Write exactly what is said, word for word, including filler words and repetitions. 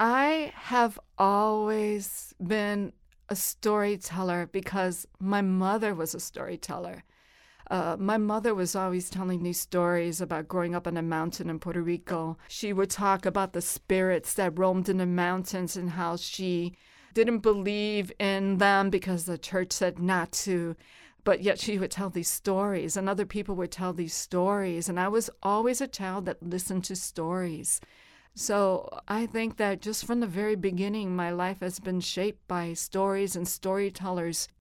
I have always been a storyteller because my mother was a storyteller. Uh, my mother was always telling these stories about growing up on a mountain in Puerto Rico. She would talk about the spirits that roamed in the mountains and how she didn't believe in them because the church said not to. But yet she would tell these stories, and other people would tell these stories. And I was always a child that listened to stories. So I think that just from the very beginning, my life has been shaped by stories and storytellers.